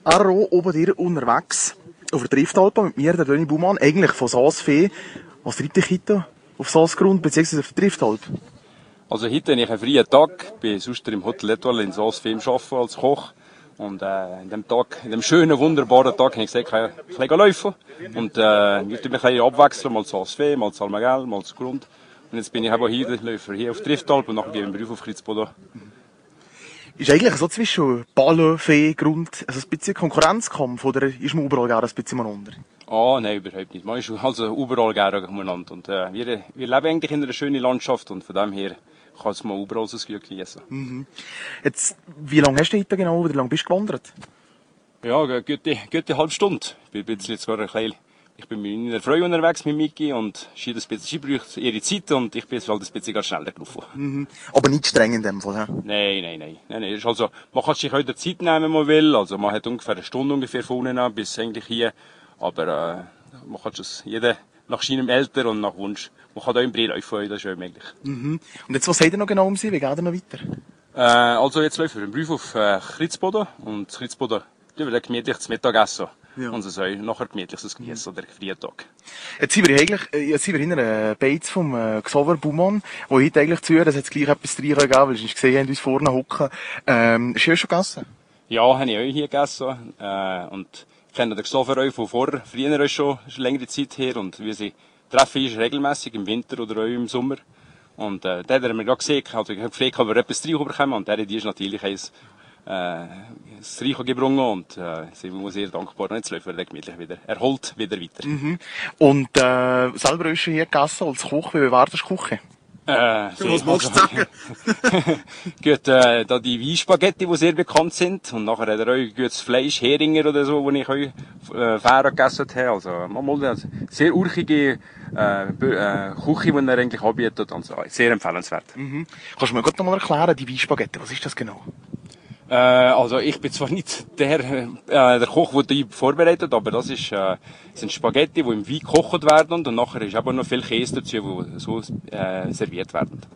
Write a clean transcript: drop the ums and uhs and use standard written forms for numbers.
Arro, oben dir unterwegs auf der Triftalpe mit mir, der Döni Baumann, eigentlich von Saas-Fee. Was treibt dich heute auf Saasgrund, beziehungsweise auf der Triftalpe? Also heute habe ich einen freien Tag, bin sonst im Hotel Etoile in Saas-Fee am Arbeiten als Koch. Und in dem schönen, wunderbaren Tag habe ich gesagt, ich kann laufen. Und ich tue mich ein bisschen abwechseln, mal zu Saas-Fee, mal zu Almagell, mal zu Grund. Und jetzt bin ich aber hier, Läufer hier auf Triftalpe und nachher gebe ich einen Brief auf Kritzboden. Ist eigentlich so zwischen Ballen, Fee, Grund, also ein bisschen Konkurrenzkampf, oder ist man überall gerne ein bisschen miteinander? Ah, nein, überhaupt nicht. Man ist also überall gerne miteinander. Und wir leben eigentlich in einer schönen Landschaft und von dem her kann es mal überall so Glück genießen. Mhm. Jetzt, wie lange hast du heute genau, wie lange bist du gewandert? Ja, eine gute halbe Stunde. Ich bin mit meiner Frau unterwegs, mit Miki, und sie braucht ihre Zeit und ich bin halt ein bisschen schneller gelaufen. Mhm. Aber nicht streng in dem Fall, hä? Nein. Ist also, man kann sich heute Zeit nehmen, wenn man will. Also, man hat ungefähr eine Stunde ungefähr von unten an bis eigentlich hier. Aber, man kann es jeder nach seinem Alter und nach Wunsch. Man kann da im Brei laufen, das ist ja möglich. Mhm. Und jetzt, was seid ihr noch genau um sie? Wie geht ihr noch weiter? Also, jetzt läuft einen Brief auf Kritzboden. Und Kritzboden, da wird gemütlich zum Mittagessen. Ja. Und so soll nachher gemütliches genießen, oder Freitag. Jetzt sind wir in einer Beiz vom Xaver Baumann, wo heute eigentlich zuhören, es hat gleich etwas drin gegeben, weil ich gesehen habe, uns vorne hocken. Hast du schon gegessen? Ja, habe ich auch hier gegessen. Und ich kenne den Xaver auch von früher auch schon längere Zeit her. Und wir treffen uns regelmässig im Winter oder auch im Sommer. Und der hat er mir gerade gesehen, also ich habe gefragt, ob er etwas reinbekommen, und der ist natürlich das Reicho gebrungen und sind wir sehr dankbar. Und jetzt läuft er gemütlich wieder. Er holt wieder weiter. Mhm. Und selber hast du hier gegessen als Koch. Wie bewertest du Küche? Was magst du sagen? Gut, da die Weinspaghetti, die sehr bekannt sind. Und nachher hat er auch gutes Fleisch, Heringer oder so, die ich auch Fähre gegessen habe. Also mal eine sehr urchige Küche, die er eigentlich anbietet. Also sehr empfehlenswert. Mhm. Kannst du mir noch mal erklären, die Weinspaghetti, was ist das genau? Also ich bin zwar nicht der Koch, der die vorbereitet, aber das sind Spaghetti, die im Wein gekocht werden, und nachher ist aber noch viel Käse dazu, die so serviert werden.